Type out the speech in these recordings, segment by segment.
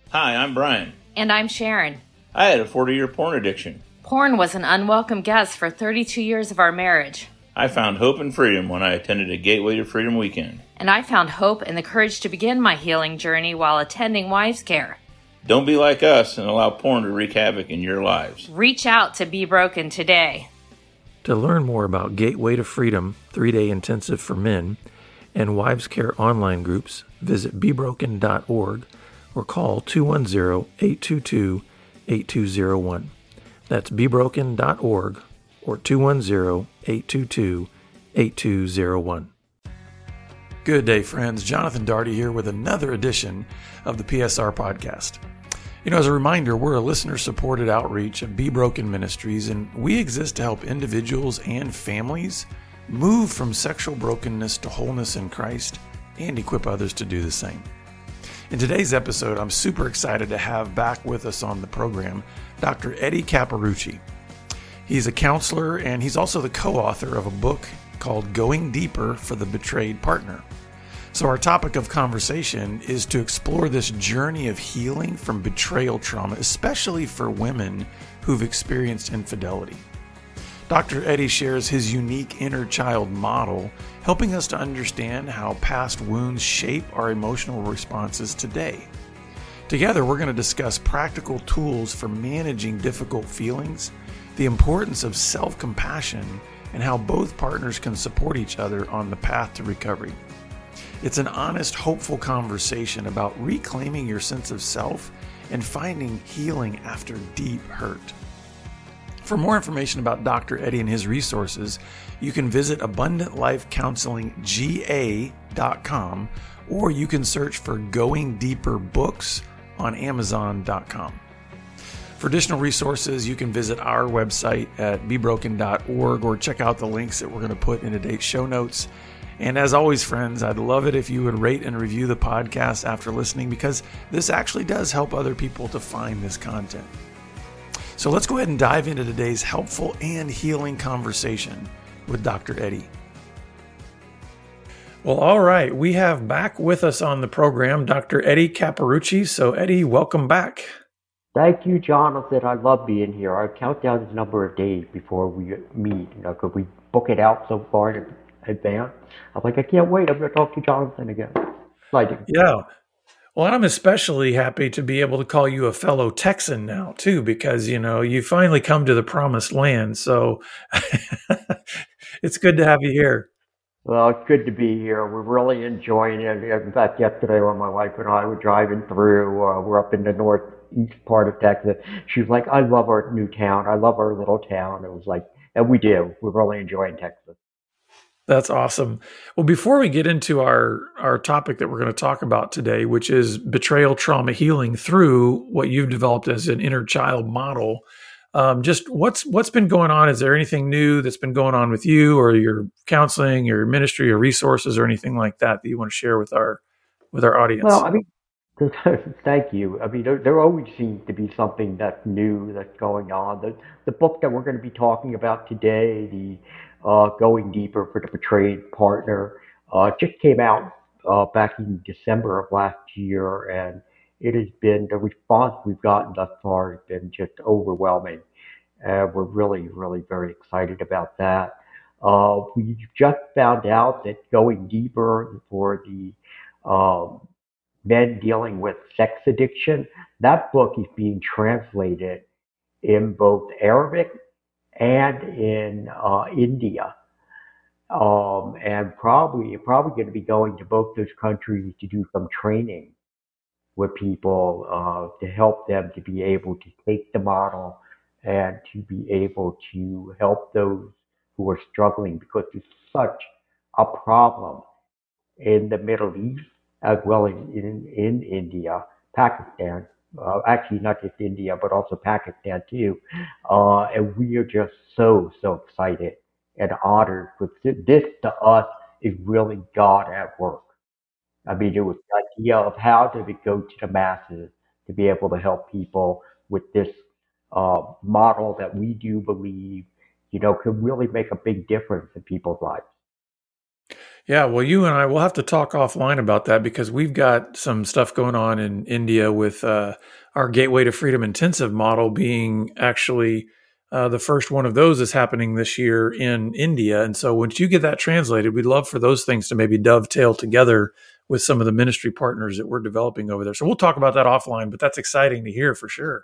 Hi, I'm Brian. And I'm Sharon. I had a 40-year porn addiction. Porn was an unwelcome guest for 32 years of our marriage. I found hope and freedom when I attended a Gateway to Freedom weekend. And I found hope and the courage to begin my healing journey while attending Wives Care. Don't be like us and allow porn to wreak havoc in your lives. Reach out to Be Broken today. To learn more about Gateway to Freedom 3-day intensive for men and Wives Care online groups, visit bebroken.org or call 210-822-8201. That's bebroken.org or 210-822-8201. Good day, friends. Jonathan Daugherty here with another edition of the PSR Podcast. You know, as a reminder, we're a listener-supported outreach of Be Broken Ministries, and we exist to help individuals and families move from sexual brokenness to wholeness in Christ and equip others to do the same. In today's episode, I'm super excited to have back with us on the program Dr. Eddie Caparucci. He's a counselor, and he's also the co-author of a book called Going Deeper for the Betrayed Partner. So our topic of conversation is to explore this journey of healing from betrayal trauma, especially for women who've experienced infidelity. Dr. Eddie shares his unique inner child model, helping us to understand how past wounds shape our emotional responses today. Together, we're going to discuss practical tools for managing difficult feelings, the importance of self-compassion, and how both partners can support each other on the path to recovery. It's an honest, hopeful conversation about reclaiming your sense of self and finding healing after deep hurt. For more information about Dr. Eddie and his resources, you can visit AbundantLifeCounselingGA.com, or you can search for Going Deeper Books on Amazon.com. For additional resources, you can visit our website at bebroken.org or check out the links that we're going to put in today's show notes. And as always, friends, I'd love it if you would rate and review the podcast after listening, because this actually does help other people to find this content. So let's go ahead and dive into today's helpful and healing conversation with Dr. Eddie. Well, all right. We have back with us on the program Dr. Eddie Caparucci. So, Eddie, welcome back. Thank you, Jonathan. I love being here. I count down the number of days before we meet. Could we book it out so far in advance? I'm like, I can't wait. I'm going to talk to Jonathan again. Yeah. Well, I'm especially happy to be able to call you a fellow Texan now, too, because, you finally come to the promised land. So it's good to have you here. Well, it's good to be here. We're really enjoying it. In fact, yesterday when my wife and I were driving through, we're up in the northeast part of Texas. She was like, I love our new town. I love our little town. It was like, and we do. We're really enjoying Texas. That's awesome. Well, before we get into our topic that we're going to talk about today, which is betrayal trauma healing through what you've developed as an inner child model, just what's been going on? Is there anything new that's been going on with you or your counseling, your ministry, or resources, or anything like that you want to share with our audience? Well, I mean, thank you. I mean, there always seems to be something that's new that's going on. The book that we're going to be talking about today, the Going Deeper for the Betrayed Partner, just came out back in December of last year, and it has been, the response we've gotten thus far has been just overwhelming. We're really, really very excited about that. We just found out that Going Deeper for the men dealing with sex addiction, that book is being translated in both Arabic and in India, and probably going to be going to both those countries to do some training with people to help them to be able to take the model and to be able to help those who are struggling, because there's such a problem in the Middle East as well as in India, Pakistan. Actually, not just India, but also Pakistan too. And we are just so excited and honored. But this to us is really God at work. I mean, it was the idea of how to go to the masses to be able to help people with this model that we do believe, can really make a big difference in people's lives. Yeah, well, you and I will have to talk offline about that because we've got some stuff going on in India with our Gateway to Freedom intensive model being actually the first one of those is happening this year in India. And so once you get that translated, we'd love for those things to maybe dovetail together with some of the ministry partners that we're developing over there. So we'll talk about that offline, but that's exciting to hear for sure.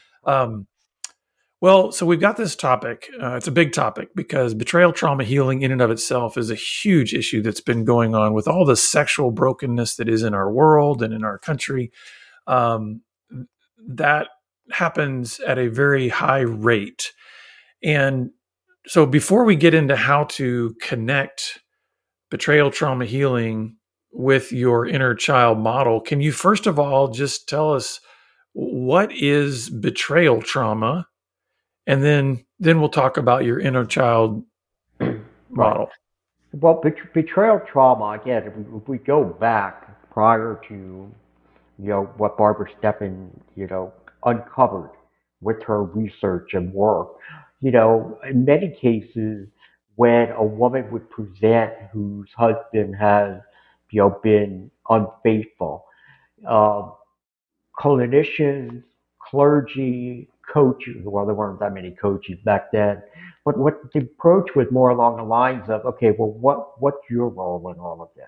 Well, so we've got this topic. It's a big topic because betrayal trauma healing in and of itself is a huge issue that's been going on with all the sexual brokenness that is in our world and in our country. Um, that happens at a very high rate. And so before we get into how to connect betrayal trauma healing with your inner child model, can you first of all just tell us what is betrayal trauma? And then we'll talk about your inner child Right. model. Well, betrayal trauma, again, if we go back prior to, what Barbara Steffen, uncovered with her research and work, in many cases, when a woman would present whose husband has, been unfaithful, uh, clinicians, clergy, coaches. Well, there weren't that many coaches back then. But what the approach was more along the lines of, okay, well, what's your role in all of this?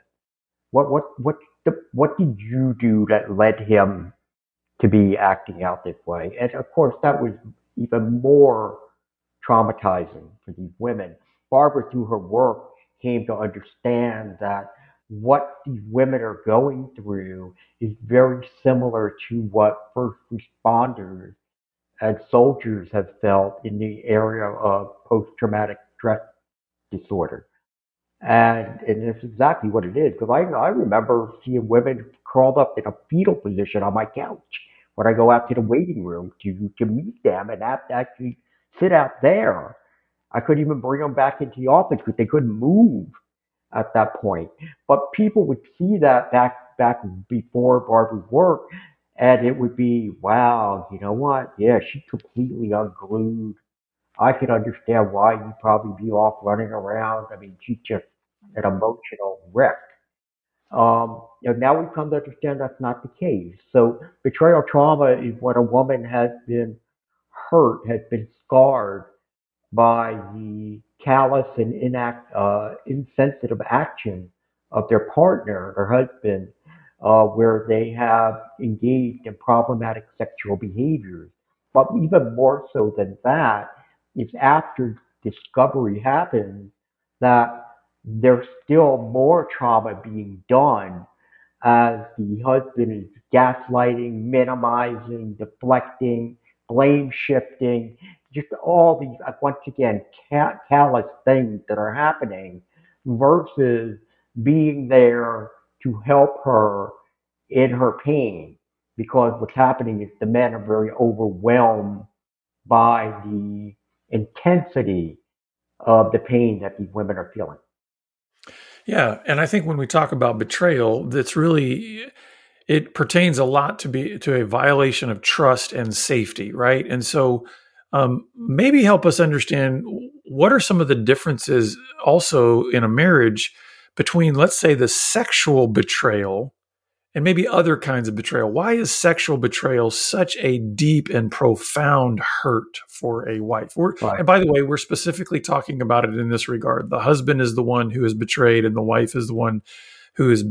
What did you do that led him to be acting out this way? And of course, that was even more traumatizing for these women. Barbara, through her work, came to understand that what these women are going through is very similar to what first responders and soldiers have felt in the area of post-traumatic stress disorder. And it's exactly what it is. Because I remember seeing women curled up in a fetal position on my couch when I go out to the waiting room to meet them and have to actually sit out there. I couldn't even bring them back into the office because they couldn't move at that point. But people would see that back before Barbara's work, and it would be, wow, you know what? Yeah, she completely unglued. I can understand why you'd probably be off running around. I mean, she's just an emotional wreck. Now we've come to understand that's not the case. So betrayal trauma is when a woman has been hurt, has been scarred by the callous and insensitive action of their partner or husband, where they have engaged in problematic sexual behaviors. But even more so than that, it's after discovery happens that there's still more trauma being done as the husband is gaslighting, minimizing, deflecting, blame shifting, just all these, once again, callous things that are happening versus being there to help her in her pain. Because what's happening is the men are very overwhelmed by the intensity of the pain that these women are feeling. Yeah, and I think when we talk about betrayal, that's really it pertains a lot to a violation of trust and safety, right? And so maybe help us understand what are some of the differences also in a marriage between, let's say, the sexual betrayal and maybe other kinds of betrayal. Why is sexual betrayal such a deep and profound hurt for a wife? Right. And by the way, we're specifically talking about it in this regard. The husband is the one who is betrayed, and the wife is the one who has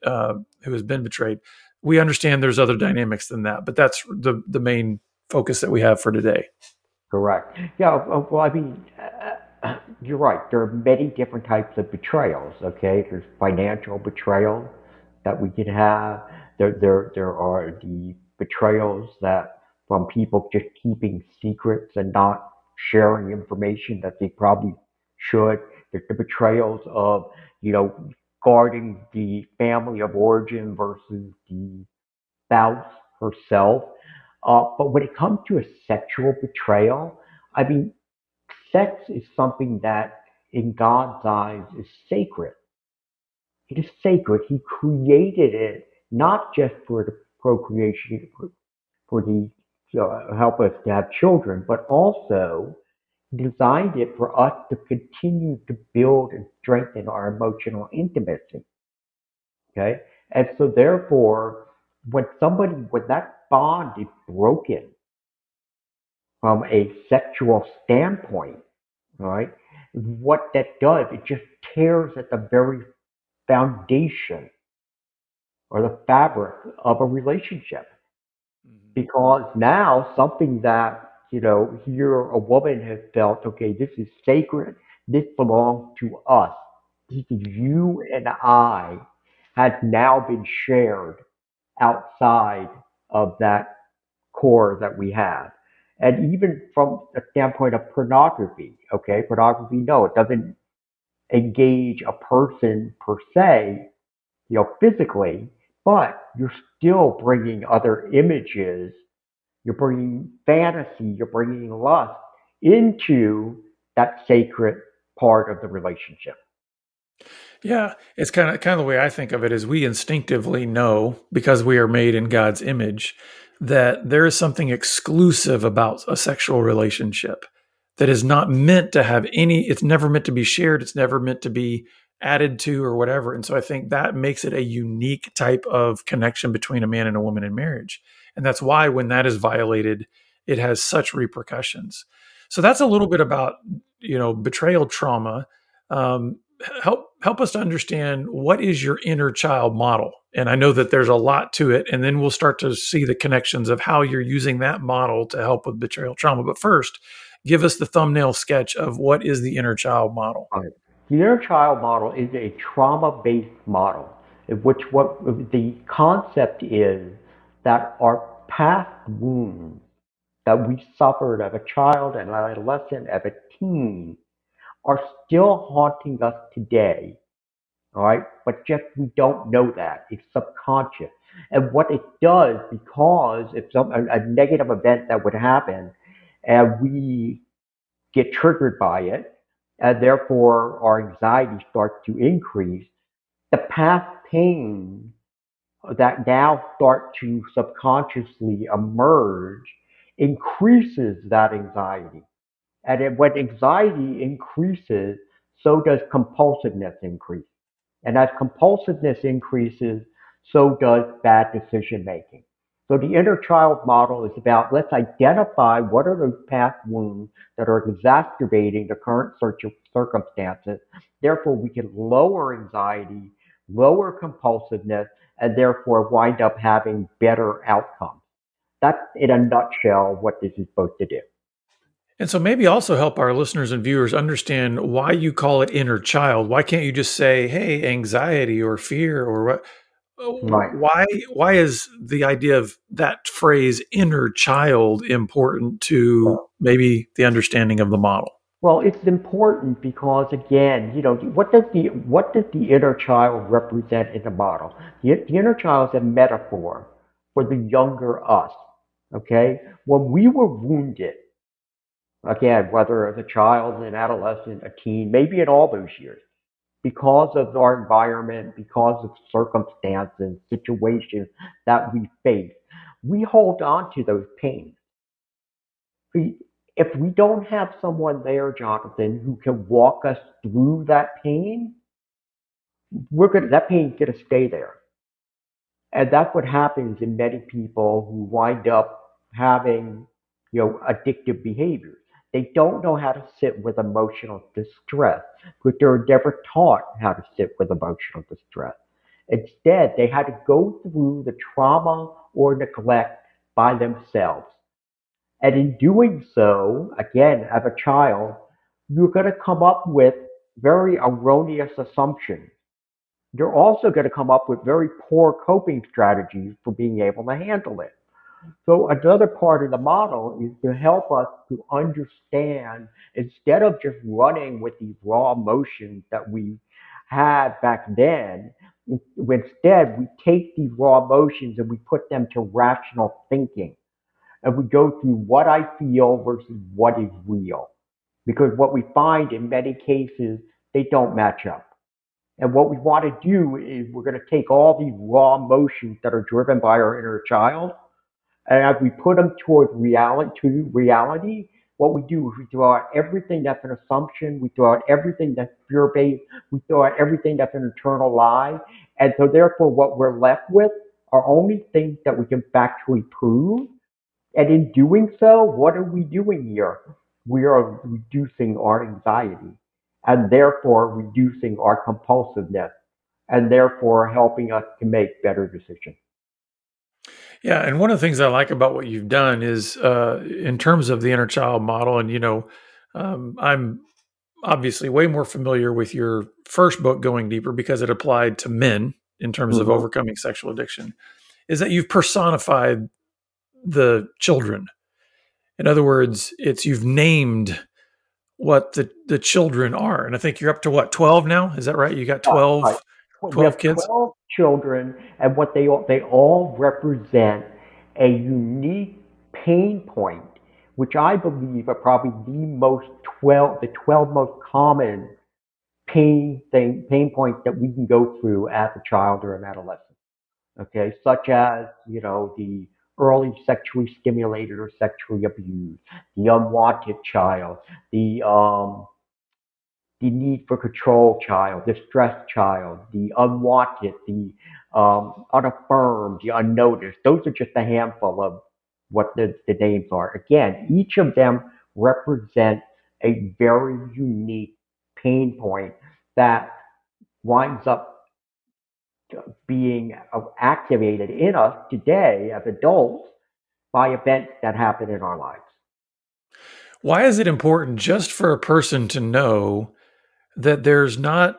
been betrayed. We understand there's other dynamics than that, but that's the main focus that we have for today. Correct. Yeah, well, I mean, you're right. There are many different types of betrayals, okay? There's financial betrayal that we can have. There are the betrayals that from people just keeping secrets and not sharing information that they probably should. There's the betrayals of, you know, guarding the family of origin versus the spouse herself. But when it comes to a sexual betrayal, I mean, sex is something that in God's eyes is sacred. It is sacred. He created it not just for the procreation, for the help us to have children, but also designed it for us to continue to build and strengthen our emotional intimacy. Okay. And so therefore, when that bond is broken from a sexual standpoint, right, what that does, it just tears at the very foundation or the fabric of a relationship. Because now something that, here a woman has felt, okay, this is sacred, this belongs to us. This is you and I, has now been shared outside of that core that we have. And even from the standpoint of pornography, okay, pornography, no, it doesn't engage a person per se, physically, but you're still bringing other images, you're bringing fantasy, you're bringing lust into that sacred part of the relationship. Yeah, it's kind of the way I think of it is we instinctively know because we are made in God's image that there is something exclusive about a sexual relationship that is not meant to have it's never meant to be shared, it's never meant to be added to or whatever. And so I think that makes it a unique type of connection between a man and a woman in marriage. And that's why when that is violated, it has such repercussions. So that's a little bit about, betrayal trauma. Help us to understand what is your inner child model. And I know that there's a lot to it, and then we'll start to see the connections of how you're using that model to help with betrayal trauma. But first, give us the thumbnail sketch of what is the inner child model. Right. The inner child model is a trauma-based model, in which what the concept is that our past wounds that we suffered as a child, an adolescent, as a teen, are still haunting us today. All right, but just we don't know that. It's subconscious. And what it does, because if a negative event that would happen and we get triggered by it, and therefore our anxiety starts to increase, the past pain that now start to subconsciously emerge increases that anxiety. And when anxiety increases, so does compulsiveness increase. And as compulsiveness increases, so does bad decision making. So the inner child model is about let's identify what are those past wounds that are exacerbating the current circumstances. Therefore, we can lower anxiety, lower compulsiveness, and therefore wind up having better outcomes. That's in a nutshell what this is supposed to do. And so maybe also help our listeners and viewers understand why you call it inner child. Why can't you just say, hey, anxiety or fear or what? Right. Why is the idea of that phrase inner child important to maybe the understanding of the model? Well, it's important because again, what does the inner child represent in the model? The inner child is a metaphor for the younger us. Okay? When we were wounded, again, whether as a child, an adolescent, a teen, maybe in all those years, because of our environment, because of circumstances, situations that we face, we hold on to those pains. If we don't have someone there, Jonathan, who can walk us through that pain, that pain's gonna stay there. And that's what happens in many people who wind up having, addictive behaviors. They don't know how to sit with emotional distress because they're never taught how to sit with emotional distress. Instead, they had to go through the trauma or neglect by themselves. And in doing so, again, as a child, you're going to come up with very erroneous assumptions. You're also going to come up with very poor coping strategies for being able to handle it. So another part of the model is to help us to understand, instead of just running with these raw emotions that we had back then, instead we take these raw emotions and we put them to rational thinking. And we go through what I feel versus what is real. Because what we find in many cases, they don't match up. And what we want to do is we're going to take all these raw emotions that are driven by our inner child, and as we put them toward reality, what we do is we throw out everything that's an assumption, we throw out everything that's fear-based, we throw out everything that's an internal lie. And so therefore what we're left with are only things that we can factually prove. And in doing so, what are we doing here? We are reducing our anxiety and therefore reducing our compulsiveness and therefore helping us to make better decisions. Yeah, and one of the things I like about what you've done is, in terms of the inner child model, and I'm obviously way more familiar with your first book, Going Deeper, because it applied to men in terms of Mm-hmm. overcoming sexual addiction. Is that you've personified the children? In other words, you've named what the children are, and I think you're up to what, 12 now? Is that right? You got Right. We 12 have kids. 12 children, and what they all represent a unique pain point, which I believe are probably the 12 most common pain points that we can go through as a child or an adolescent. Okay, such as, the early sexually stimulated or sexually abused, the unwanted child, the need for control child, the stressed child, the unwanted, the unaffirmed, the unnoticed. Those are just a handful of what the names are. Again, each of them represent a very unique pain point that winds up being activated in us today as adults by events that happen in our lives. Why is it important just for a person to know that there's not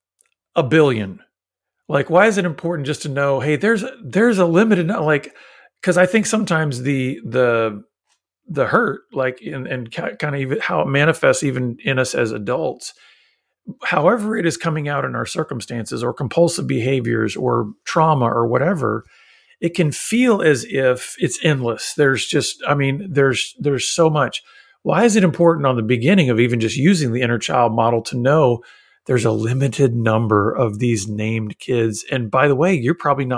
a billion? Like, why is it important just to know, hey, there's a limited, like, because I think sometimes the hurt, like, and kind of even how it manifests even in us as adults, however it is coming out in our circumstances or compulsive behaviors or trauma or whatever, it can feel as if it's endless. There's just, I mean, there's so much. Why is it important on the beginning of even just using the inner child model to know there's a limited number of these named kids? And by the way, you're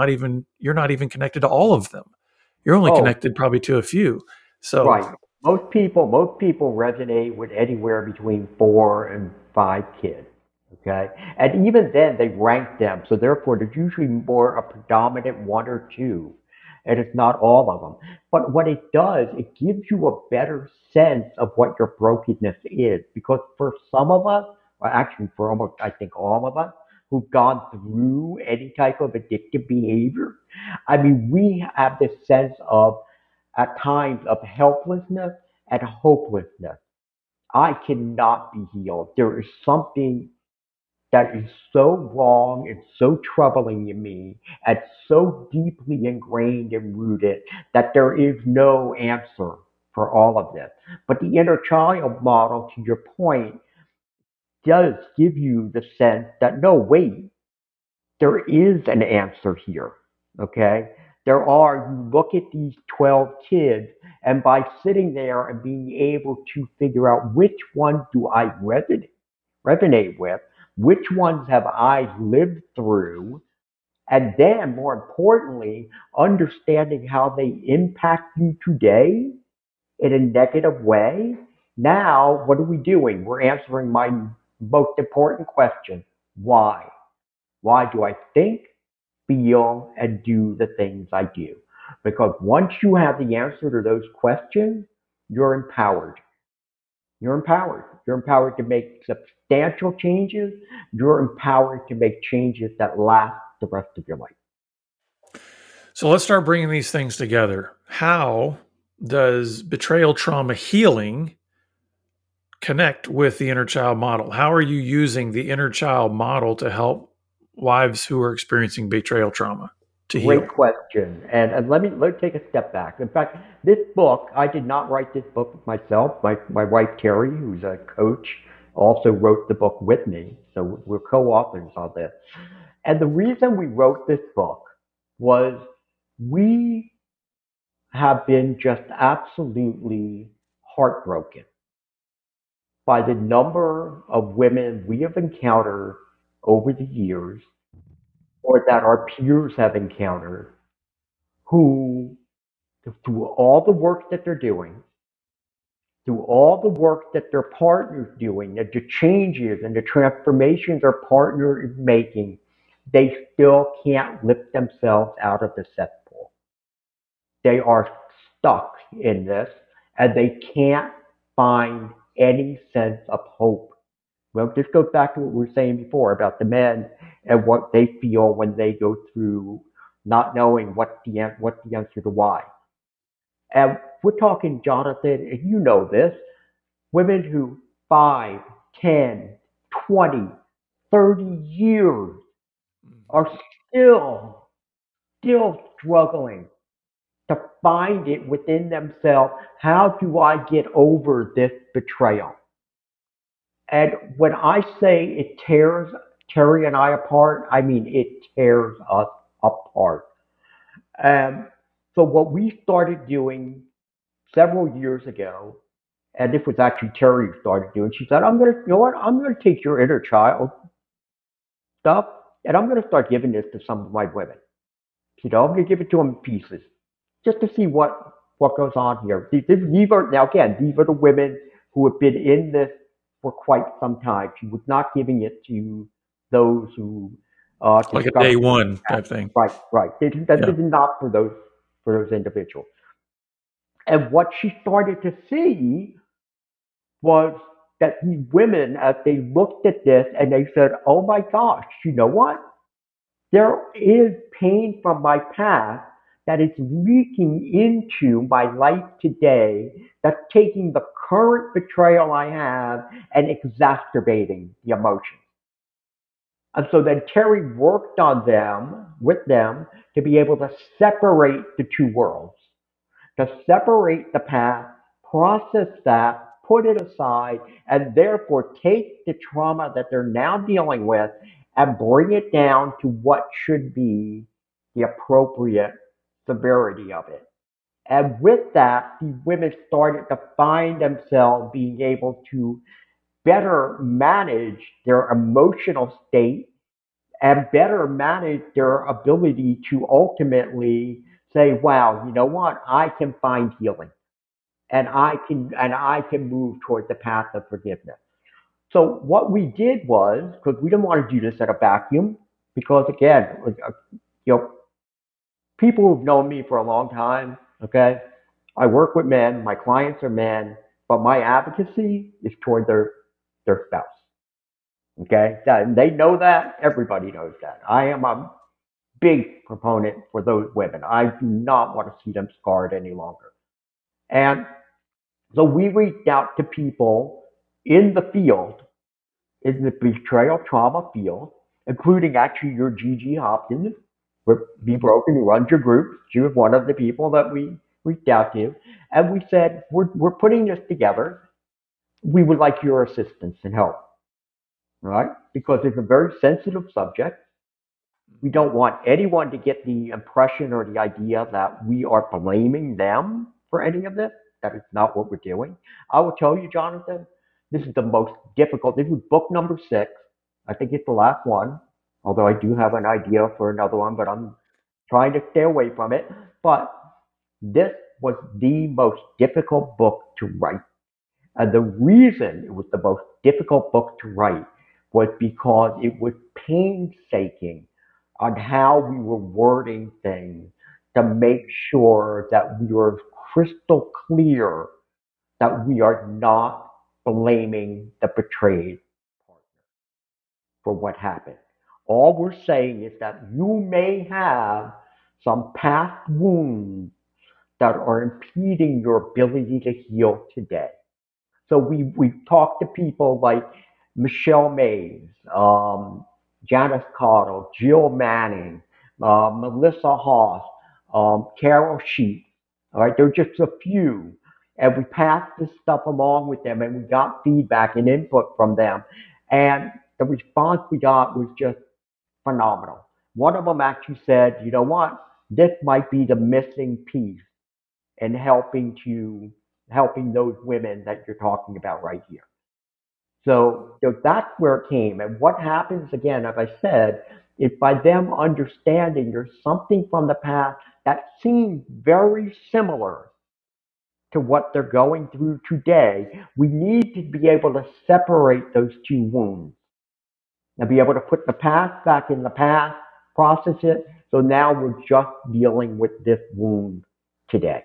not even connected to all of them. You're only Oh, connected probably to a few. So right. Most people resonate with anywhere between 4 and 5 kids. Okay, and even then they rank them, so therefore there's usually more a predominant one or two, and it's not all of them. But what it does, it gives you a better sense of what your brokenness is, because for some of us, or actually for almost I think all of us who've gone through any type of addictive behavior, I mean we have this sense of at times of helplessness and hopelessness. I cannot be healed. There is something that is so wrong and so troubling in me and so deeply ingrained and rooted that there is no answer for all of this. But the inner child model, to your point, does give you the sense that no, wait, there is an answer here. Okay? You look at these 12 kids, and by sitting there and being able to figure out which ones do I resonate with, which ones have I lived through, and then more importantly, understanding how they impact you today in a negative way. Now, what are we doing? We're answering my most important question: why? Why do I think, feel, and do the things I do? Because once you have the answer to those questions, you're empowered. You're empowered. You're empowered to make substantial changes. You're empowered to make changes that last the rest of your life. So let's start bringing these things together. How does betrayal trauma healing connect with the inner child model? How are you using the inner child model to help wives who are experiencing betrayal trauma to heal? Great question. And let me take a step back. In fact, this book, I did not write this book myself. My wife, Terry, who's a coach, also wrote the book with me. So we're co-authors on this. And the reason we wrote this book was we have been just absolutely heartbroken by the number of women we have encountered over the years or that our peers have encountered who, through all the work that they're doing, through all the work that their partner's doing, and the changes and the transformations their partner is making, they still can't lift themselves out of the cesspool. They are stuck in this, and they can't find any sense of hope. Well, this goes back to what we were saying before about the men and what they feel when they go through not knowing what the answer to why. And we're talking, Jonathan, and you know this, women who 5, 10, 20, 30 years are still struggling to find it within themselves. How do I get over this betrayal? And when I say it tears Terry and I apart, I mean it tears us apart. Um, so what we started doing several years ago, and this was actually Terry who started doing, she said, you know what, I'm gonna take your inner child stuff and I'm gonna start giving this to some of my women. You know, I'm gonna give it to them in pieces just to see what goes on here. These are now again, these are the women who have been in this for quite some time. She was not giving it to those who like a day one type thing. Right. This is not for those individuals. And what she started to see was that these women, as they looked at this and they said, "Oh my gosh, you know what? There is pain from my past that is leaking into my life today, that's taking the current betrayal I have and exacerbating the emotions." And so then Terry worked on them, with them, to be able to separate the two worlds, to separate the past, process that, put it aside, and therefore take the trauma that they're now dealing with and bring it down to what should be the appropriate severity of it. And with that, the women started to find themselves being able to better manage their emotional state and better manage their ability to ultimately say, wow, you know what? I can find healing and I can move toward the path of forgiveness. So what we did was, because we didn't want to do this at a vacuum, because again, you know, people who've known me for a long time, okay, I work with men, my clients are men, but my advocacy is toward their spouse. Okay, they know that. Everybody knows that. I am a big proponent for those women. I do not want to see them scarred any longer. And so we reached out to people in the field, in the betrayal trauma field, including actually your Gigi Hopkins, with Be Broken, who runs your group. She was one of the people that we reached out to. And we said, we're putting this together. We would like your assistance and help, right? Because it's a very sensitive subject. We don't want anyone to get the impression or the idea that we are blaming them for any of this. That is not what we're doing. I will tell you, Jonathan, this is the most difficult. This was book number 6. I think it's the last one, although I do have an idea for another one, but I'm trying to stay away from it. But this was the most difficult book to write. And the reason it was the most difficult book to write was because it was painstaking on how we were wording things to make sure that we were crystal clear that we are not blaming the betrayed partner for what happened. All we're saying is that you may have some past wounds that are impeding your ability to heal today. So we talked to people like Michelle Mays, Janice Cottle, Jill Manning, Melissa Haas, Carol Sheets. All right, there are just a few. And we passed this stuff along with them and we got feedback and input from them. And the response we got was just phenomenal. One of them actually said, you know what? This might be the missing piece in helping those women that you're talking about right here. So that's where it came. And what happens again, as I said, is by them understanding there's something from the past that seems very similar to what they're going through today, we need to be able to separate those two wounds and be able to put the past back in the past, process it. So now we're just dealing with this wound today.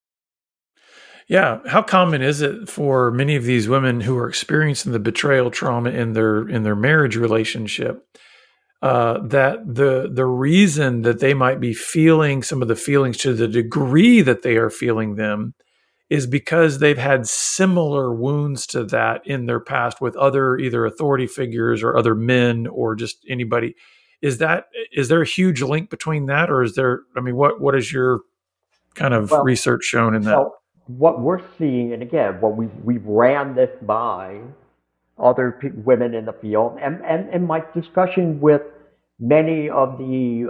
Yeah. How common is it for many of these women who are experiencing the betrayal trauma in their marriage relationship, that the reason that they might be feeling some of the feelings to the degree that they are feeling them is because they've had similar wounds to that in their past with other either authority figures or other men or just anybody? Is there a huge link between that, or is there? I mean, what is your kind of Well, research shown in that? so what we're seeing, and again, what we've ran this by other women in the field, and my discussion with many of the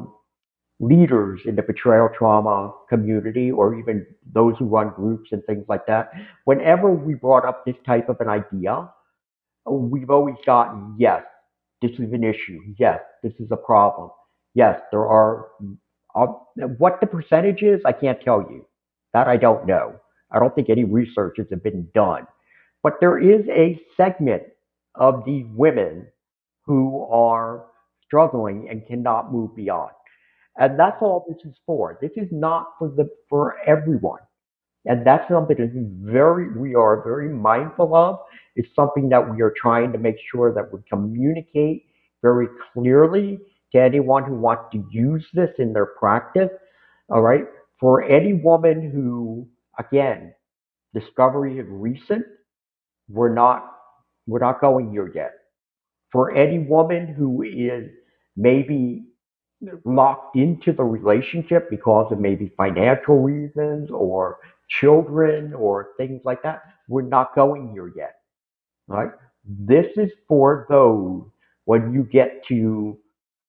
leaders in the betrayal trauma community, or even those who run groups and things like that, whenever we brought up this type of an idea, we've always gotten, yes, this is an issue. Yes, this is a problem. Yes, there are, uh, what the percentage is, I can't tell you. That I don't know. I don't think any researches have been done. But there is a segment of these women who are struggling and cannot move beyond. And that's all this is for. This is not for everyone. And that's something that we are very mindful of. It's something that we are trying to make sure that we communicate very clearly to anyone who wants to use this in their practice. All right. For any woman who, again, discovery is recent, we're not we're not going here yet. For any woman who is maybe locked into the relationship because of maybe financial reasons or children or things like that, we're not going here yet. Right? This is for those when you get to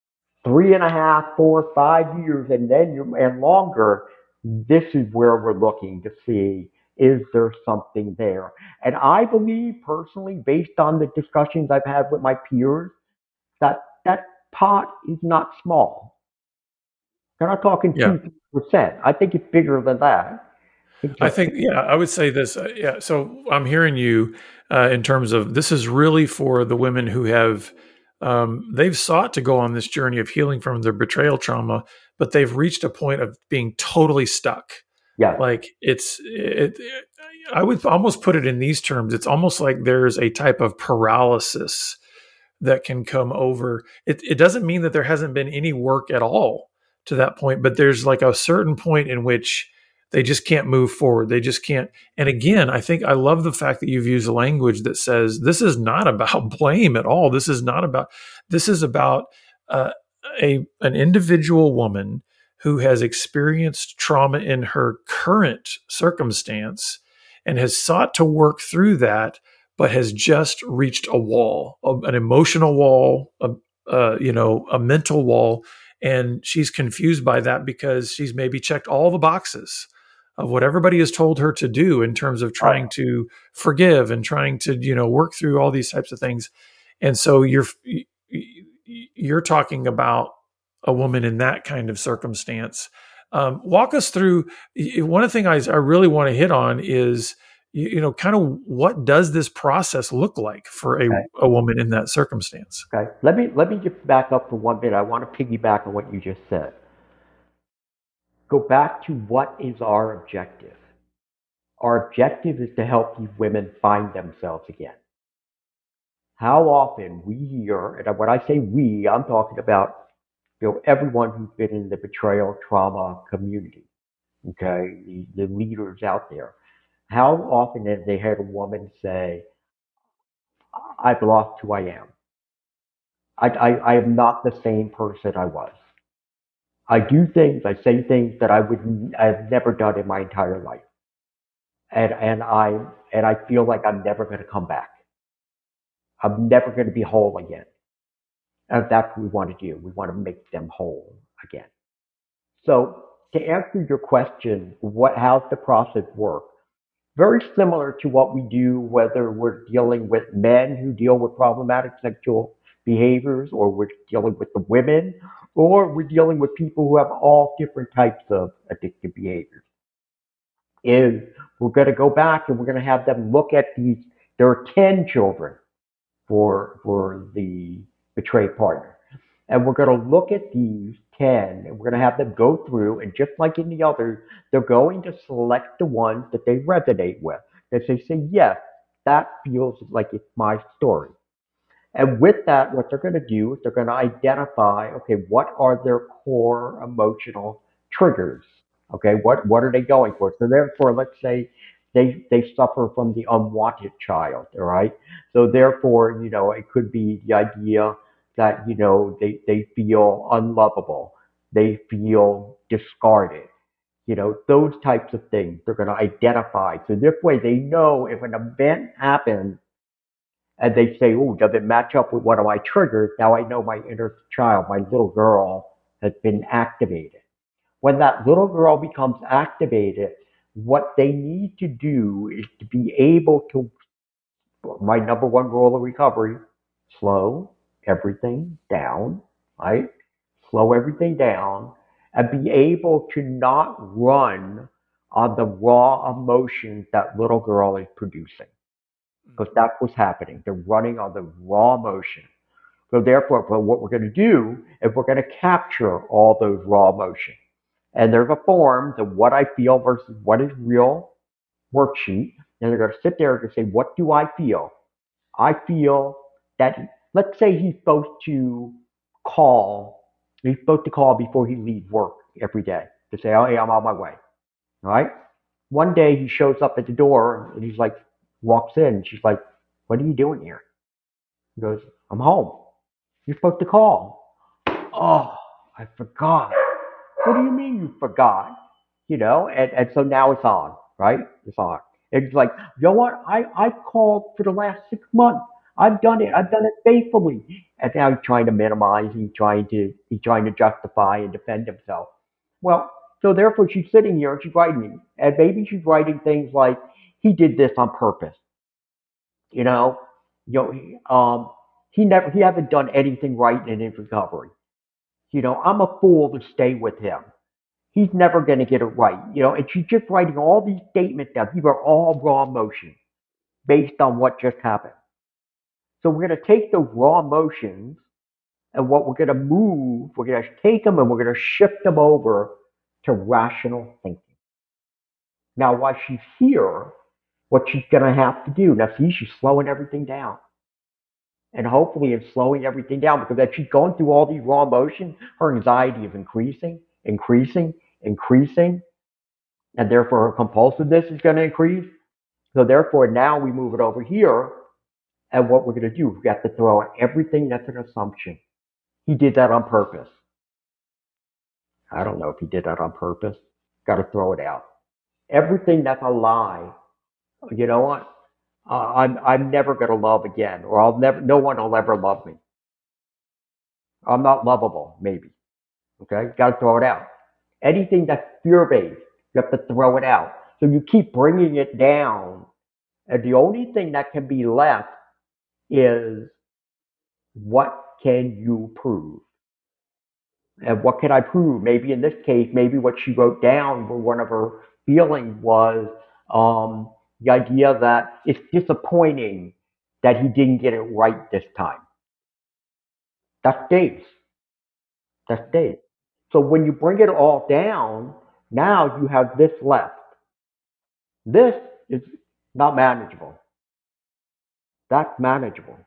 3.5, 4, 5 years, and then and longer. This is where we're looking to see, is there something there? And I believe personally, based on the discussions I've had with my peers, that that pot is not small. They're not talking Yeah. 2%. I think it's bigger than that. I think, yeah, I would say this. Yeah. So I'm hearing you in terms of this is really for the women who have, they've sought to go on this journey of healing from their betrayal trauma, but they've reached a point of being totally stuck. Yeah. Like I would almost put it in these terms. It's almost like there's a type of paralysis that can come over. It doesn't mean that there hasn't been any work at all to that point, but there's like a certain point in which they just can't move forward. They just can't. And again, I think I love the fact that you've used a language that says this is not about blame at all. This is about uh, an individual woman who has experienced trauma in her current circumstance and has sought to work through that, but has just reached a wall, an emotional wall, a mental wall, and she's confused by that because she's maybe checked all the boxes of what everybody has told her to do in terms of trying to forgive and trying to, work through all these types of things. And so you're talking about a woman in that kind of circumstance. Walk us through. One of the things I really want to hit on is, kind of what does this process look like for a woman in that circumstance? Okay. Let me just back up for 1 minute. I want to piggyback on what you just said. Go back to what is our objective. Our objective is to help these women find themselves again. How often we hear, and when I say we, I'm talking about everyone who's been in the betrayal trauma community, okay, the leaders out there. How often have they heard a woman say, I've lost who I am. I am not the same person I was. I do things, I say things that I've never done in my entire life. And I feel like I'm never going to come back. I'm never going to be whole again. And that's what we want to do. We want to make them whole again. So to answer your question, how's the process work? Very similar to what we do, whether we're dealing with men who deal with problematic sexual behaviors, or we're dealing with the women, or we're dealing with people who have all different types of addictive behaviors. Is we're going to go back and we're going to have them look at these. There are 10 children for the betrayed partner. And we're going to look at these 10 and we're going to have them go through, and just like in the others, they're going to select the ones that they resonate with. That they say, yes, that feels like it's my story. And with that, what they're going to do is they're going to identify, okay, what are their core emotional triggers? Okay, what are they going for? So therefore, let's say they suffer from the unwanted child, all right? So therefore, it could be the idea that, they feel unlovable, they feel discarded, those types of things they're going to identify. So this way they know if an event happens and they say, oh, does it match up with one of my triggers? Now I know my inner child, my little girl, has been activated. When that little girl becomes activated, what they need to do is to be able to, my number one rule of recovery, slow everything down, right? Slow everything down and be able to not run on the raw emotions that little girl is producing. Because that's what's happening. They're running on the raw emotion. So therefore, what we're going to do is we're going to capture all those raw emotions. And there's a form, the what I feel versus what is real worksheet. And they're going to sit there and say, what do I feel? I feel that, let's say he's supposed to call before he leaves work every day to say, oh, hey, I'm on my way. All right. One day he shows up at the door and he's like, walks in and she's like, what are you doing here? He goes, I'm home. You're supposed to call. Oh, I forgot. What do you mean you forgot? And so now it's on, right? It's on. It's like, you know what? I've called for the last 6 months. I've done it. I've done it faithfully. And now he's trying to minimize. He's trying to justify and defend himself. Well, so therefore she's sitting here and she's writing, and maybe she's writing things like, he did this on purpose. He hasn't done anything right in his recovery. I'm a fool to stay with him. He's never going to get it right. And she's just writing all these statements down. These are all raw emotions based on what just happened. So we're going to take the raw emotions and what we're going to take them and we're going to shift them over to rational thinking. Now, while she's here, what she's going to have to do, now see, she's slowing everything down. And hopefully in slowing everything down, because as she's going through all these raw emotions, her anxiety is increasing, and therefore her compulsiveness is going to increase. So therefore now we move it over here, and what we're going to do, we have to throw out everything that's an assumption. He did that on purpose. I don't know if he did that on purpose. Got to throw it out. Everything that's a lie. You know what? I'm never going to love again, or no one will ever love me. I'm not lovable, maybe. Okay? Got to throw it out. Anything that's fear-based, you have to throw it out. So you keep bringing it down, and the only thing that can be left is, what can you prove? And what can I prove? Maybe in this case, maybe what she wrote down, one of her feelings was the idea that it's disappointing that he didn't get it right this time. That's days. So when you bring it all down, now you have this left. This is not manageable. That's manageable.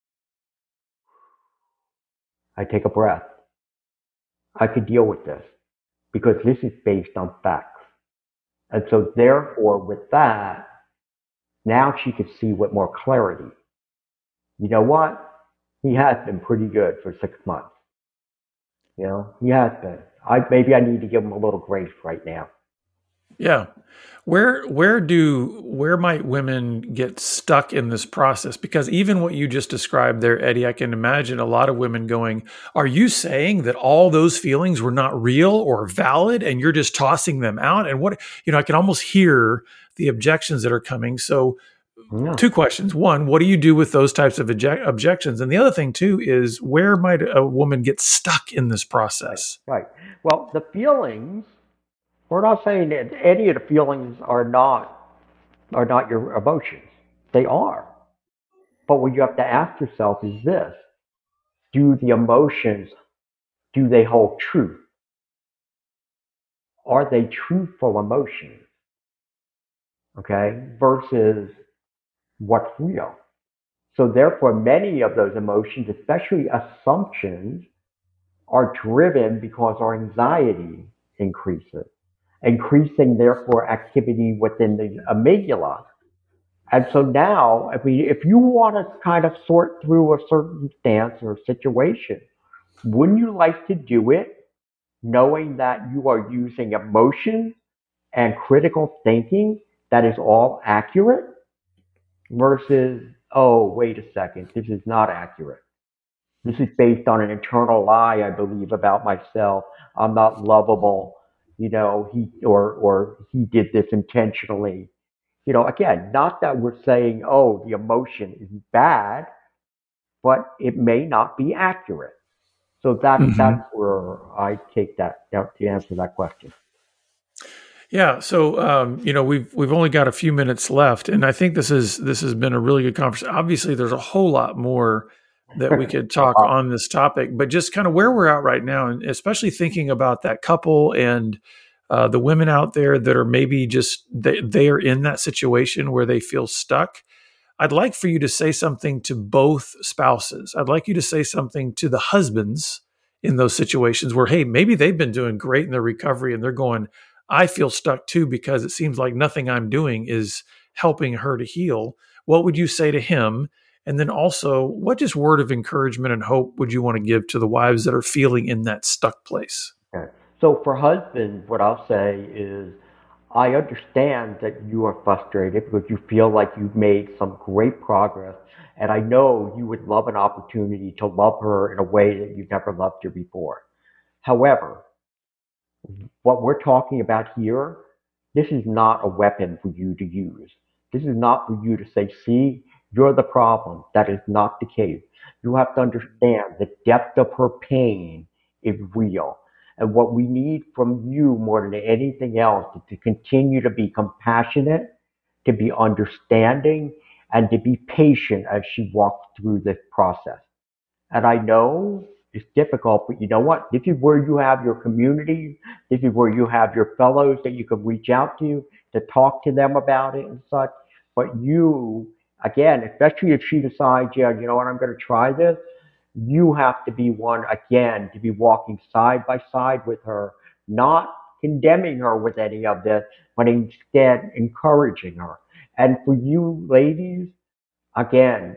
I take a breath. I could deal with this because this is based on facts. And so therefore with that, now she could see with more clarity. You know what? He has been pretty good for 6 months. He has been. Maybe I need to give him a little grace right now. Yeah. Where might women get stuck in this process? Because even what you just described there, Eddie, I can imagine a lot of women going, are you saying that all those feelings were not real or valid and you're just tossing them out? And I can almost hear the objections that are coming. So yeah. 2 questions. One, what do you do with those types of objections? And the other thing too is, where might a woman get stuck in this process? Right. Well, the feelings, we're not saying that any of the feelings are not are not your emotions. They are. But what you have to ask yourself is this: do the emotions, do they hold truth? Are they truthful emotions? Okay, versus what's real. So therefore, many of those emotions, especially assumptions, are driven because our anxiety increases, increasing therefore activity within the amygdala. And so now, if you want to kind of sort through a circumstance or situation, wouldn't you like to do it knowing that you are using emotion and critical thinking that is all accurate versus, oh, wait a second, this is not accurate. This is based on an internal lie I believe about myself. I'm not lovable. Or he did this intentionally. Again, not that we're saying, oh, the emotion is bad, but it may not be accurate. So that's where I take that to answer that question. Yeah. So, we've only got a few minutes left, and I think this has been a really good conversation. Obviously, there's a whole lot more that we could talk on this topic, but just kind of where we're at right now, and especially thinking about that couple and the women out there that are maybe just they are in that situation where they feel stuck. I'd like for you to say something to both spouses. I'd like you to say something to the husbands in those situations where, hey, maybe they've been doing great in their recovery and they're going, I feel stuck too because it seems like nothing I'm doing is helping her to heal. What would you say to him? And then also, what just word of encouragement and hope would you want to give to the wives that are feeling in that stuck place? Okay. So for husbands, what I'll say is, I understand that you are frustrated because you feel like you've made some great progress, and I know you would love an opportunity to love her in a way that you've never loved her before. However, what we're talking about here, this is not a weapon for you to use. This is not for you to say, see, you're the problem. That is not the case. You have to understand the depth of her pain is real. And what we need from you more than anything else is to continue to be compassionate, to be understanding, and to be patient as she walks through this process. And I know it's difficult, but you know what? This is where you have your community. This is where you have your fellows that you can reach out to talk to them about it and such. But you, again, especially if she decides, yeah, you know what, I'm going to try this, you have to be one, again, to be walking side by side with her, not condemning her with any of this, but instead encouraging her. And for you ladies, again,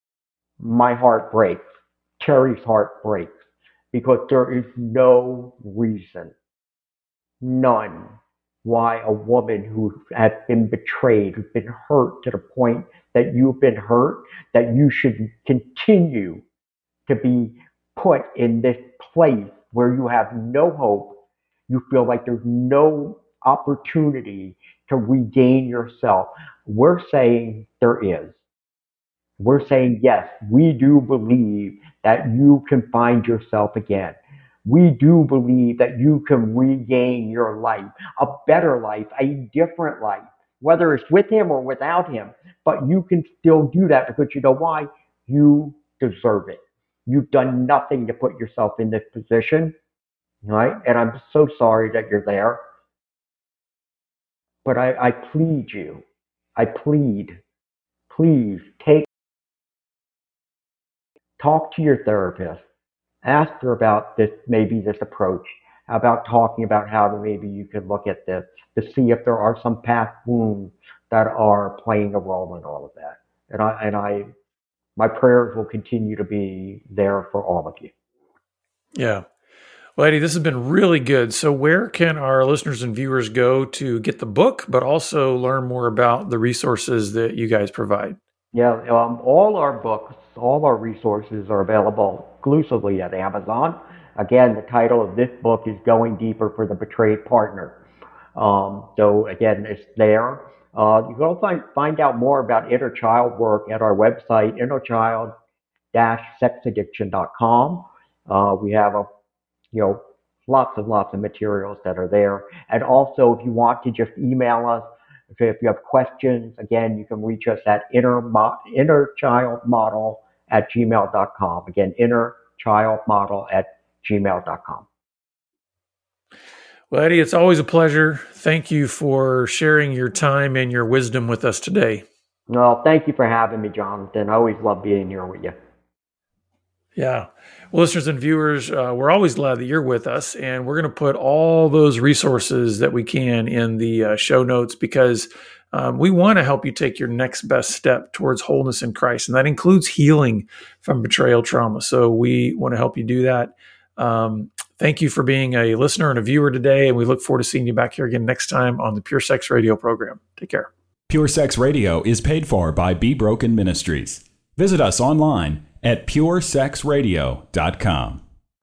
my heart breaks. Terry's heart breaks because there is no reason, none, why a woman who has been betrayed, who's been hurt to the point that you've been hurt, that you should continue to be put in this place where you have no hope. You feel like there's no opportunity to regain yourself. We're saying there is. We're saying, yes, we do believe that you can find yourself again. We do believe that you can regain your life, a better life, a different life, whether it's with him or without him. But you can still do that because you know why? You deserve it. You've done nothing to put yourself in this position, right? And I'm so sorry that you're there. But I plead you, I plead, please talk to your therapist. Ask her about this, maybe this approach, about talking about how maybe you could look at this to see if there are some past wounds that are playing a role in all of that. My prayers will continue to be there for all of you. Yeah. Well, Eddie, this has been really good. So where can our listeners and viewers go to get the book, but also learn more about the resources that you guys provide? Yeah, all our books, all our resources are available exclusively at Amazon. Again, the title of this book is Going Deeper for the Betrayed Partner. So again, it's there. You can also find out more about inner child work at our website, innerchild-sexaddiction.com. We have lots and lots of materials that are there. And also, if you want to just email us, So if you have questions, again, you can reach us at innerchildmodel@gmail.com. Again, innerchildmodel@gmail.com. Well, Eddie, it's always a pleasure. Thank you for sharing your time and your wisdom with us today. Well, thank you for having me, Jonathan. I always love being here with you. Yeah. Well, listeners and viewers, we're always glad that you're with us, and we're going to put all those resources that we can in the show notes because we want to help you take your next best step towards wholeness in Christ, and that includes healing from betrayal trauma. So we want to help you do that. Thank you for being a listener and a viewer today, and we look forward to seeing you back here again next time on the Pure Sex Radio program. Take care. Pure Sex Radio is paid for by Be Broken Ministries. Visit us online at puresexradio.com.